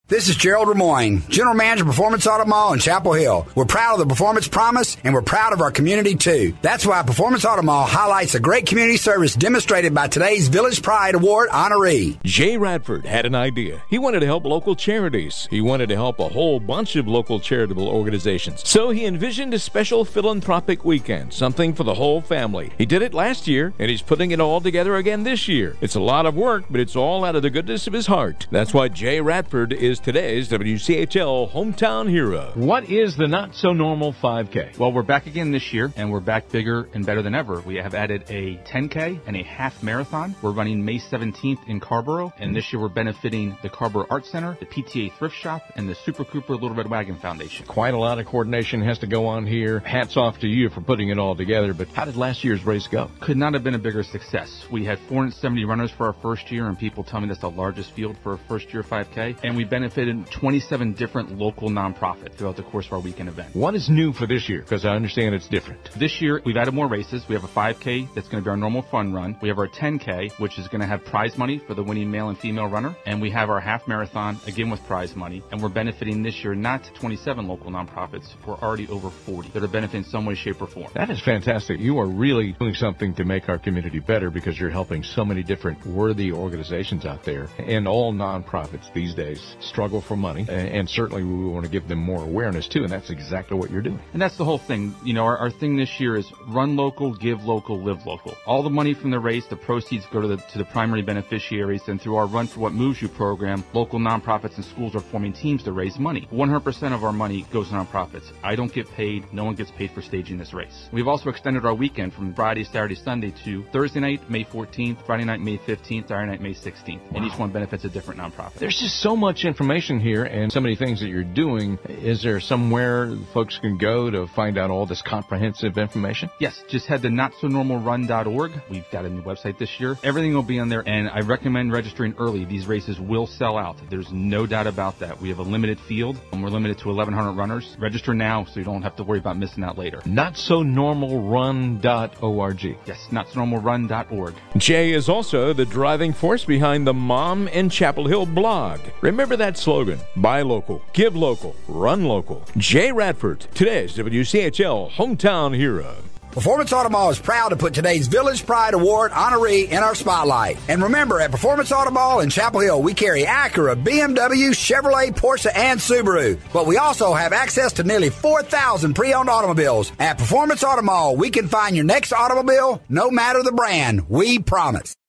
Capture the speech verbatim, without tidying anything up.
This is Gerald Ramoyne, General Manager of Performance Auto Mall in Chapel Hill. We're proud of the Performance Promise, and we're proud of our community, too. That's why Performance Auto Mall highlights a great community service demonstrated by today's Village Pride Award honoree. Jay Radford had an idea. He wanted to help local charities. He wanted to help a whole bunch of local charitable organizations. So he envisioned a special philanthropic weekend, something for the whole family. He did it last year, and he's putting it all together again this year. It's a lot of work, but it's all out of the goodness of his heart. That's why Jay Radford is today's W C H L Hometown Hero. What is the Not So Normal five K? Well, we're back again this year, and we're back bigger and better than ever. We have added a ten K and a half marathon. We're running May seventeenth in Carborough, and this year we're benefiting the Carborough Art Center, the P T A Thrift Shop, and the Super Cooper Little Red Wagon Foundation. Quite a lot of coordination has to go on here. Hats off to you for putting it all together, but how did last year's race go? Could not have been a bigger success. We had four hundred seventy runners for our first year, and people tell me that's the largest field for a first year five K, and we benefited twenty-seven different local nonprofits throughout the course of our weekend event. What is new for this year? Because I understand it's different. This year, we've added more races. We have a five K that's going to be our normal fun run. We have our ten K, which is going to have prize money for the winning male and female runner. And we have our half marathon, again with prize money. And we're benefiting this year not twenty-seven local nonprofits. We're already over forty that are benefiting in some way, shape, or form. That is fantastic. You are really doing something to make our community better because you're helping so many different worthy organizations out there. And all nonprofits these days struggle for money. And certainly we want to give them more awareness too, and that's exactly what you're doing. And that's the whole thing. You know, our, our thing this year is run local, give local, live local. All the money from the race, the proceeds go to the to the primary beneficiaries, and through our Run for What Moves You program, local nonprofits and schools are forming teams to raise money. one hundred percent of our money goes to nonprofits. I don't get paid. No one gets paid for staging this race. We've also extended our weekend from Friday, Saturday, Sunday to Thursday night, May fourteenth, Friday night, May fifteenth, Saturday night, May sixteenth. Wow. And each one benefits a different nonprofit. There's just so much information here and so many things that you're doing. Is there somewhere folks can go to find out all this comprehensive information? Yes, just head to not so normal run dot org. We've got a new website this year. Everything will be on there, and I recommend registering early. These races will sell out. There's no doubt about that. We have a limited field, and we're limited to eleven hundred runners. Register now so you don't have to worry about missing out later. not so normal run dot org. Yes, not so normal run dot org. Jay is also the driving force behind the Mom in Chapel Hill blog. Remember that slogan: buy local, give local, run local. Jay Radford, today's W C H L Hometown Hero. Performance Auto Mall is proud to put today's Village Pride Award honoree in our spotlight. And remember, at Performance Auto Mall in Chapel Hill, we carry Acura, B M W, Chevrolet, Porsche, and Subaru. But we also have access to nearly four thousand pre-owned automobiles. At Performance Auto Mall, we can find your next automobile, no matter the brand. We promise.